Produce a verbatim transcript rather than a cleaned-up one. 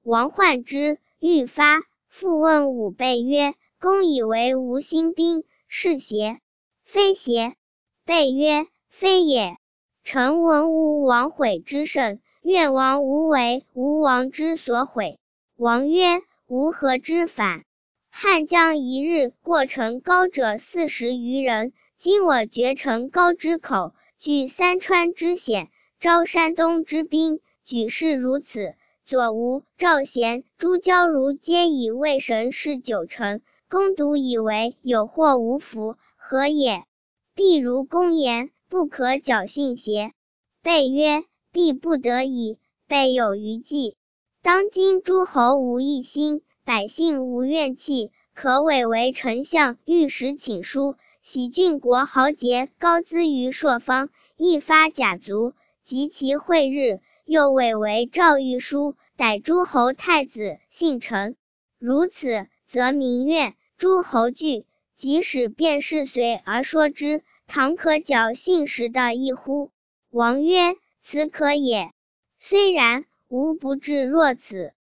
王患之，欲发，复问武备曰：公以为吾兴兵，是邪？非邪？备曰：非也。臣闻吴王悔之甚，愿王无为吴王之所悔。王曰：吾何之反？汉将一日过城高者四十余人，今我绝城高之口，据三川之险，招山东之兵，举事如此。左吴、赵咸、朱交如皆以为神事九成，公独以为有祸无福，何也？必如公言，不可侥幸邪？备曰：必不得已，备有余计。当今诸侯无一心，百姓无怨气，可委为丞相、御史请书，喜郡国豪杰高资于朔方，一发甲卒，及其会日，又委为诏谕书，逮诸侯太子信臣。如此，则民怨，诸侯惧，即使便是随而说之，倘可侥幸时的一乎？王曰：此可也。虽然，吾不至若此。